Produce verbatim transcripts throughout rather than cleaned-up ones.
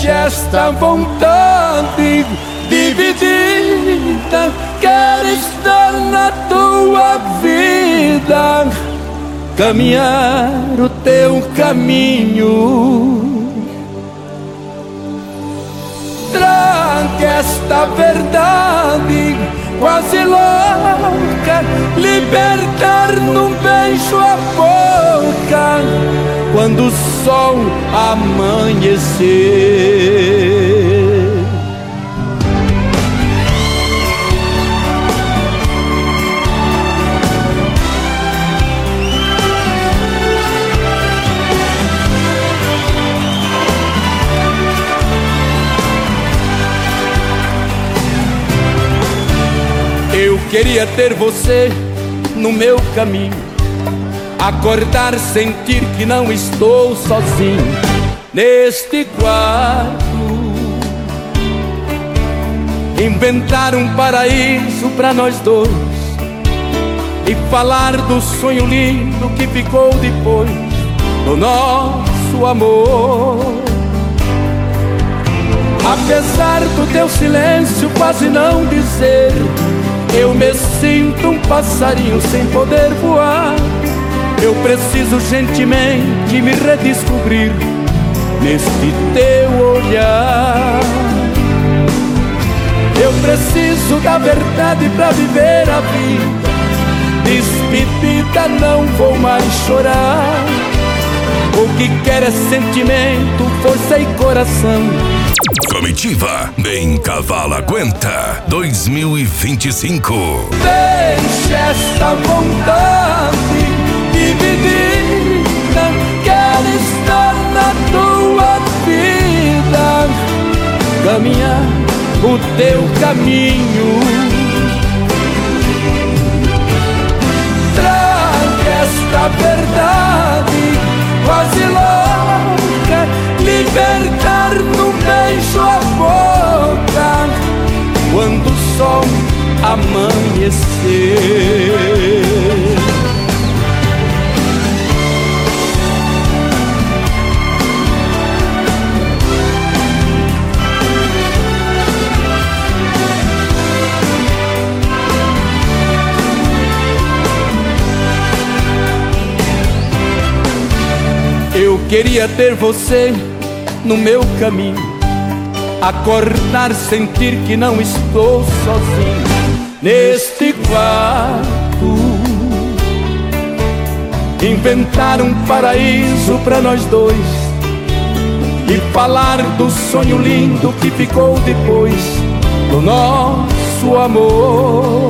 Deixe esta vontade dividida, quero estar na tua vida, caminhar o teu caminho. Traga esta verdade quase louca, libertar num beijo a boca, quando o sol amanhecer. Eu queria ter você no meu caminho, acordar, sentir que não estou sozinho neste quarto, inventar um paraíso pra nós dois e falar do sonho lindo que ficou depois do nosso amor. Apesar do teu silêncio quase não dizer, eu me sinto um passarinho sem poder voar. Eu preciso gentilmente me redescobrir neste teu olhar. Eu preciso da verdade pra viver a vida. Despedida, não vou mais chorar. O que quer é sentimento, força e coração. Comitiva Bem Cavalo Aguenta dois mil e vinte e cinco. Deixe esta vontade dividida, quero estar na tua vida, caminhar o teu caminho. Traga esta verdade quase louca, libertar num beijo a boca, quando o sol amanhecer. Eu queria ter você no meu caminho, acordar, sentir que não estou sozinho neste quarto, inventar um paraíso pra nós dois e falar do sonho lindo que ficou depois do nosso amor.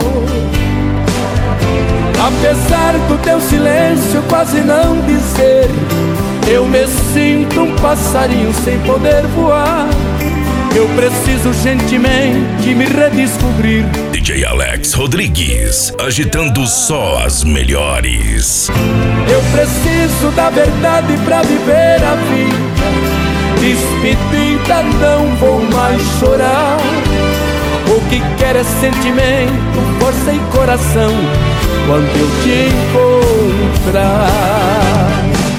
Apesar do teu silêncio quase não dizer, eu me sinto um passarinho sem poder voar. Eu preciso gentilmente me redescobrir. D J Alex Rodrigues, agitando só as melhores. Eu preciso da verdade pra viver a vida. Despedida, não vou mais chorar. O que quer é sentimento, força e coração, quando eu te encontrar.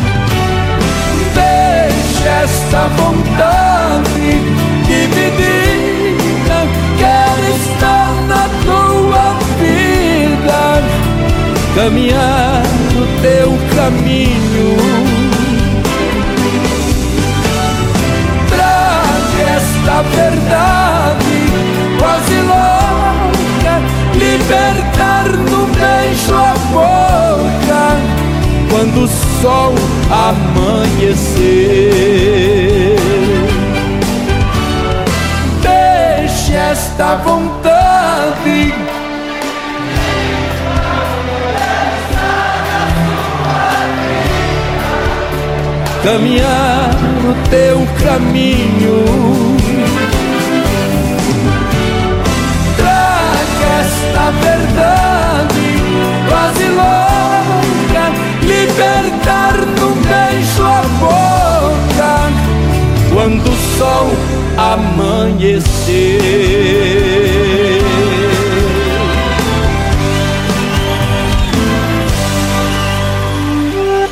Esta vontade dividida, quero estar na tua vida, caminhar o teu caminho. Traga esta verdade quase louca, libertar num beijo a boca, quando o sol amanhecer. Deixe esta vontade caminhar o teu caminho. Traga esta verdade quase louca, libertar num beijo a boca, quando o sol amanhecer.